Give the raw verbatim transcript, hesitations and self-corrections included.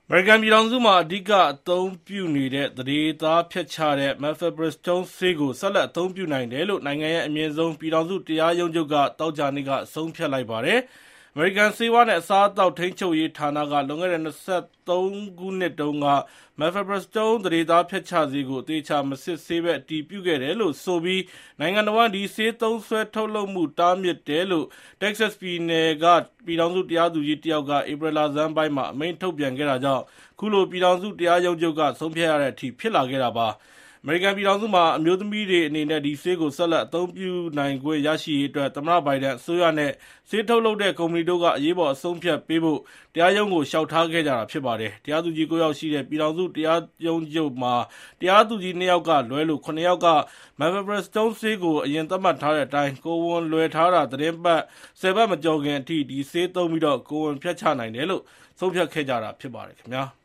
မေရိကန်ပြည်ထောင်စုမှာအဓိကအသုံးပြုနေတဲ့သန္ဓေသားဖျက်ချတဲ့ Mifepristone ဆေးကိုဆက်လက်အသုံးပြုနိုင်တယ်လို့နိုင်ငံရဲ့အမြင့်ဆုံးပြည်ထောင်စုတရားရုံးချုပ်ကသောကြာနေ့ကဆုံးဖြတ်လိုက်ပါတယ်။ အမေရိကန်ဆေးဝါးနဲ့အစားအသောက်ထိန်းချုပ်ရေးဌာနကလွန်ခဲ့တဲ့၂၃ ခုနှစ်တုန်းက Mifepristone သန္ဓေသားဖျက်ချဆေးကိုအသေအချာမစစ်ဆေးဘဲအတည်ပြုခဲ့တယ်လို့ဆိုပြီးနိုင်ငံတော်ဝန်ဒီဆေးသုံးစွဲထုတ်လုပ်မှုတားမြစ်တယ်လို့ Texas ပြည်နယ်ကပြည်ထောင်စုတရားသူကြီးတယောက်ကဧပြီလဆန်းပိုင်းမှာအမိန့်ထုတ်ပြန်ခဲ့တာကြောင့်ခုလိုပြည်ထောင်စုတရားရုံးချုပ်ကဆုံးဖြတ်ရတဲ့အထိဖြစ်လာခဲ့တာပါ။ အမေရိကန်ပြည်ထောင်စုမှာအမျိုးသမီးတွေအနေနဲ့ဒီဆေးကိုဆက်လက်အသုံးပြုနိုင်ခွင့်ရရှိရေးအတွက်သမ္မတဘိုင်ဒန်အစိုးရနဲ့ဆေးထုတ်လုပ်တဲ့ကုမ္ပဏီတို့ကအရေးပေါ်အဆုံးဖြတ်ပေးဖို့တရားရုံးကိုလျှောက်ထားခဲ့ကြတာဖြစ်ပါတယ်။တရားသူကြီးကိုးယောက်ရှိတဲ့ပြည်ထောင်စုတရားရုံးချုပ်မှာတရားသူကြီးနှစ်ယောက်ကလွဲလို့ခုနှစ်ယောက်က Mifepristone ဆေးကိုအရင်သတ်မှတ်ထားတဲ့အတိုင်းကိုယ်ဝန်လွယ်ထားတာသီတင်းပတ်ဆယ်ပတ်မကျော်ခင်အထိဒီဆေးသုံးပြီးကိုယ်ဝန်ဖျက်ချနိုင်တယ်လို့ဆုံးဖြတ်ခဲ့ကြတာဖြစ်ပါတယ်ခင်ဗျာ။